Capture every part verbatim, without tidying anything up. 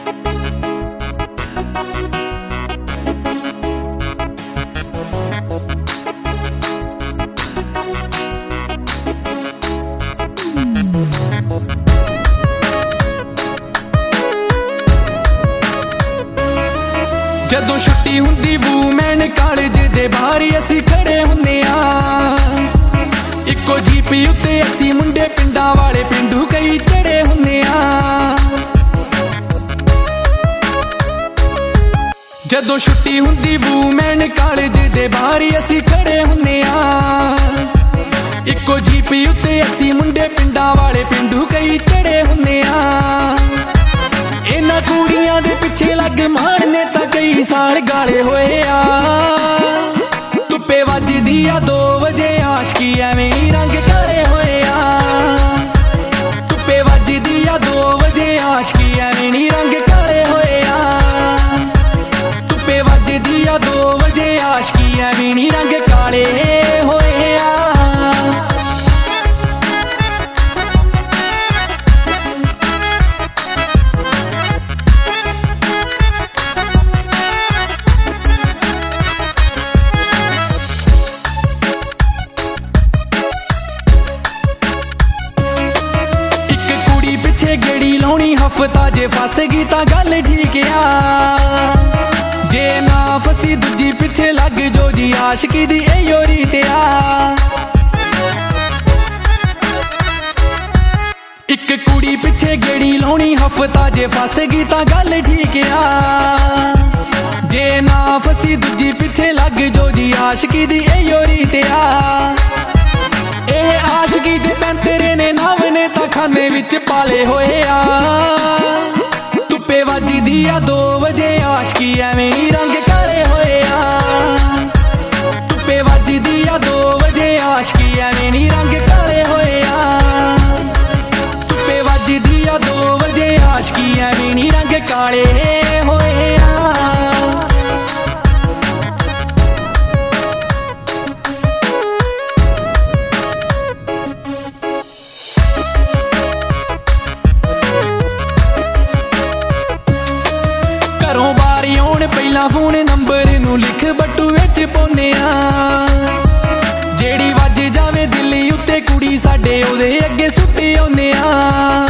ਜਦੋਂ ਛੁੱਟੀ ਹੁੰਦੀ ਵੂਮੈਨ ਕਾਲਜ ਦੇ ਬਾਹਰ ਅਸੀਂ ਖੜੇ ਹੁੰਨੇ ਆ, ਇੱਕੋ ਜੀਪੀ ਉੱਤੇ ਅਸੀਂ ਮੁੰਡੇ ਪਿੰਡਾਂ ਵਾਲੇ ਪਿੰਡੂ ਕਈ ਚੜੇ ਹੁੰਨੇ ਆ। ਜਦੋਂ ਛੁੱਟੀ ਹੁੰਦੀ ਵੂਮੈਨ ਕਾਲਜ ਦੇ ਬਾਹਰ ਅਸੀਂ ਖੜੇ ਹੁੰਨੇ ਆ, ਇੱਕੋ ਜੀਪੀ ਉੱਤੇ ਅਸੀਂ ਮੁੰਡੇ ਪਿੰਡਾਂ ਵਾਲੇ ਪਿੰਡੂ ਕਈ ਚੜੇ ਹੁੰਨੇ ਆ। ਇਹਨਾਂ ਕੁੜੀਆਂ ਦੇ ਪਿੱਛੇ ਲੱਗ ਮਾਣ ਨੇ ਤਾਂ ਕਈ ਸਾਲ ਗਾਲੇ ਹੋਏ ਆ। ਧੁੱਪੇ ਵੱਜਦੀ ਆ ਦੋ ਵਜੇ ਆਸ਼ਕੀ ਐਵੇਂ ਹੀ ਰੰਗ ਕਾਲੇ ਹੋਏ ਆ। ਧੁੱਪੇ ਵੱਜਦੀ ਆ ਦੋ ਵਜੇ ਆਸ਼ਕੀ ਐਵੇਂ ਹੀ ਰੰਗ ਕਾਲੇ ਹੋਏ ਆ। ਧੁੱਪੇ ਵੱਜਦੀ ਆ ਦੋ ਵਜੇ ਆਸ਼ਕੀ ਐਵੇਂ ਹੀ ਰੰਗ ਕਾਲੇ ਹੋਏ ਆ। ਗੇੜੀ ਲਾਉਣੀ ਹਫਤਾ ਜੇ ਫਸ ਗਈ ਤਾਂ ਗੱਲ ਠੀਕ ਆ, ਜੇ ਨਾ ਫਸੀ ਦੂਜੀ ਪਿੱਛੇ ਲੱਗ ਜੋ ਜੀ ਆਸ਼ਕੀ ਦੀ ਇਹੋ ਰੀਤ ਆ। ਇੱਕ ਕੁੜੀ ਪਿੱਛੇ ਗੇੜੀ ਲਾਉਣੀ ਹਫਤਾ ਜੇ ਫਸ ਗਈ ਤਾਂ ਗੱਲ ਠੀਕ ਆ, ਜੇ ਨਾ ਫਸੀ ਦੂਜੀ ਪਿੱਛੇ ਲੱਗ ਜੋ ਜੀ ਆਸ਼ਕੀ ਦੀ ਇਹੋ ਰੀਤ ਆ। ਇਹ ਆਸ਼ਕੀ ਦੇ ਪੈਂਤਰੇ ਨੇ ਨਵ ਨੇ ਤਾਂ ਖਾਨੇ ਵਿੱਚ ਪਾਲੇ ਹੋਏ ਆ। ਧੁੱਪੇ ਵੱਜਦੀ ਆ ਦੋ ਵਜੇ ਆਸ਼ਕੀ ਐਵੇਂ ਹੀ ਰੰਗ ਕਾਲੇ ਹੋਏ ਆ। ਧੁੱਪੇ ਵੱਜਦੀ ਆ ਦੋ ਵਜੇ ਆਸ਼ਕੀ ਐਵੇਂ ਹੀ ਰੰਗ ਕਾਲੇ ਹੋਏ ਆ। ਧੁੱਪੇ ਵੱਜਦੀ ਆ ਦੋ ਵਜੇ ਆਸ਼ਕੀ ਐਵੇਂ ਹੀ ਰੰਗ ਕਾਲੇ ਹੋਏ ਆ। ਘਰੋਂ ਬਾਹਰ ਆਉਣ ਪਹਿਲਾਂ ਫੋਨ ਨੰਬਰ ਨੂੰ ਲਿਖ ਬੱਟੂ ਵਿੱਚ ਪਾਉਨੇ ਆ। ਜਿਹੜੀ ਵੱਜ ਜਾਵੇ ਦਿੱਲੀ ਉੱਤੇ ਕੁੜੀ ਸਾਡੇ ਉਹਦੇ ਅੱਗੇ ਸੁੱਟੀ ਆਉਨੇ ਆ।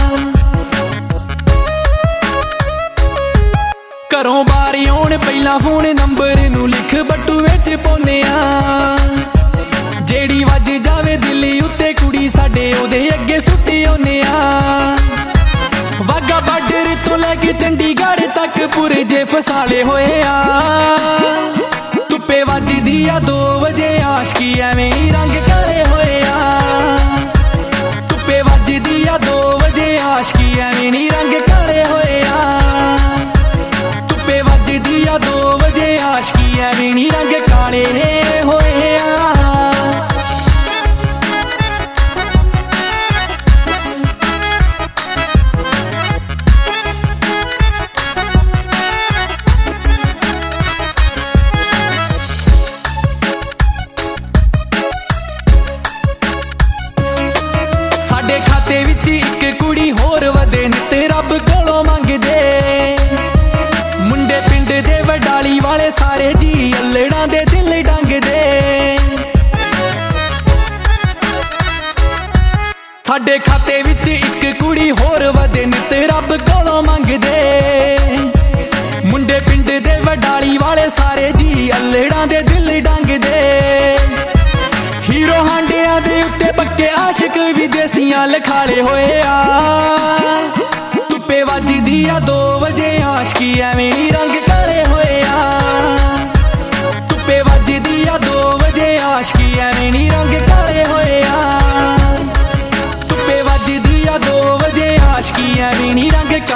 ਘਰੋਂ ਬਾਹਰ ਆਉਣ ਪਹਿਲਾਂ ਫੋਨ ਨੰਬਰ ਨੂੰ ਲਿਖ ਬੱਟੂ ਵਿੱਚ ਪਾਉਨੇ ਆ। ਜਿਹੜੀ ਵੱਜ ਜਾਵੇ ਦਿੱਲੀ ਉੱਤੇ ਕੁੜੀ ਸਾਡੇ ਉਹਦੇ ਅੱਗੇ ਸੁੱਟੀ ਆਉਨੇ ਆ। ਵਾਗਾ ਬਾਰਡਰ ਤੋਂ ਲੈ ਕੇ ਚੰਡੀਗੜ੍ਹ ਤੱਕ ਪੂਰੇ ਜੇ ਫਸਾਲੇ ਹੋਏ ਆ। ਧੁੱਪੇ ਵੱਜਦੀ ਆ ਦੋ ਵਜੇ ਆਸ਼ਕੀ ਐਵੇਂ ਹੀ ਰੰਗ ਕਾਲੇ ਹੋਏ ਆ। ਧੁੱਪੇ ਵੱਜਦੀ ਆ ਦੋ ਵਜੇ ਆਸ਼ਕੀ ਐਵੇਂ ਹੀ ਰੰਗ ਕਾਲੇ ਹੋਏ ਆ। ਧੁੱਪੇ ਵੱਜਦੀ ਆ ਦੋ ਵਜੇ ਆਸ਼ਕੀ ਐਵੇਂ ਹੀ ਰੰਗ ਕਾਲੇ ਹੋਏ ਆ। ਸਾਡੇ ਖਾਤੇ ਵਿੱਚ ਇੱਕ ਕੁੜੀ ਹੋਰ ਵਧੇ ਨੇ ਤੇ ਰੱਬ ਕੋਲੋਂ ਮੰਗਦੇ। ਮੁੰਡੇ ਪਿੰਡ ਦੇ ਵਡਾਲੀ ਵਾਲੇ ਸਾਰੇ ਜੀ ਅੱਲੜਾਂ ਦੇ ਦਿਲ ਡੰਗਦੇ। ਸਾਡੇ ਖਾਤੇ ਵਿੱਚ ਇੱਕ ਕੁੜੀ ਹੋਰ ਵਧੇ ਨੇ ਤੇ ਰੱਬ ਕੋਲੋਂ ਮੰਗਦੇ। ਮੁੰਡੇ ਪਿੰਡ ਦੇ ਵਡਾਲੀ ਵਾਲੇ ਸਾਰੇ ਜੀ ਅੱਲੜਾਂ ਦੇ ਦਿਲ ਡੰਗਦੇ। ਹੀਰੋ ਹਾਂਡਿਆਂ ਦੇ ਉੱਤੇ ਪੱਕੇ ਆਸ਼ਿਕ ਵਿਦੇਸੀਆਂ ਲਿਖਾਲੇ ਹੋਏ ਆ। ਧੁੱਪੇ ਵੱਜਦੀ ਆ ਦੋ ਵਜੇ ਆਸ਼ਕੀ ਐਵੇਂ ਹੀ ਰੰਗ ਕਾਲੇ ਹੋਏ ਆ। ਧੁੱਪੇ ਵੱਜਦੀ ਆ ਦੋ ਵਜੇ ਆਸ਼ਕੀ ਐਵੇਂ ਹੀ ਰੰਗ ਕਾਲੇ ਹੋਏ ਆ। ਧੁੱਪੇ ਵੱਜਦੀ ਆ ਦੋ ਵਜੇ ਆਸ਼ਕੀ ਐਵੇਂ ਹੀ ਰੰਗ